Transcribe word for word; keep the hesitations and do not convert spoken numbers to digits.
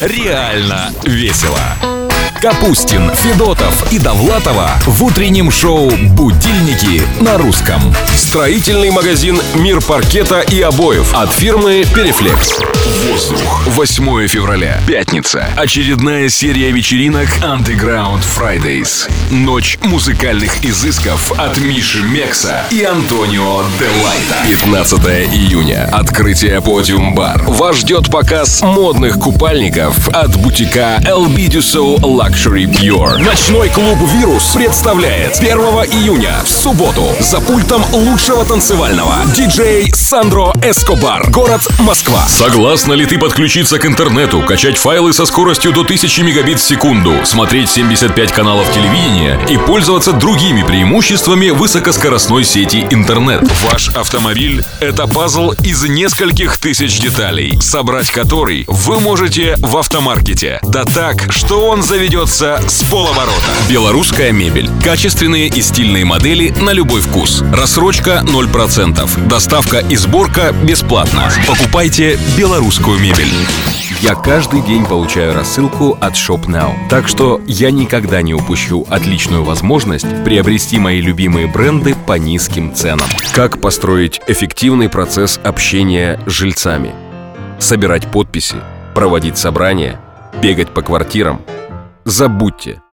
реально весело. Капустин, Федотов и Довлатова в утреннем шоу «Будильники» на русском. Строительный магазин «Мир паркета и обоев» от фирмы «Перефлекс». Воздух. восьмое февраля. Пятница. Очередная серия вечеринок Underground Fridays. Ночь музыкальных изысков от Миши Мекса и Антонио Делайта. пятнадцатое июня. Открытие Podium Bar. Вас ждет показ модных купальников от бутика эл би Dussault Luxury Pure. Ночной клуб «Вирус» представляет первого июня в субботу за пультом лучшего танцевального диджей Сандро Эскобар. Город Москва. Согласна ли ты подключиться к интернету, качать файлы со скоростью до тысячи мегабит в секунду, смотреть семьдесят пять каналов телевидения и пользоваться другими преимуществами высокоскоростной сети интернет? Ваш автомобиль — это пазл из нескольких тысяч деталей, собрать который вы можете в автомаркете. Да так, что он заведется с полоборота. Белорусская мебель. Качественные и стильные модели на любой вкус. Рассрочка ноль процентов. Доставка и сборка бесплатно. Покупайте белорусскую мебель. Я каждый день получаю рассылку от ShopNow. Так что я никогда не упущу отличную возможность приобрести мои любимые бренды по низким ценам. Как построить эффективный процесс общения с жильцами? Собирать подписи, проводить собрания, бегать по квартирам? Забудьте.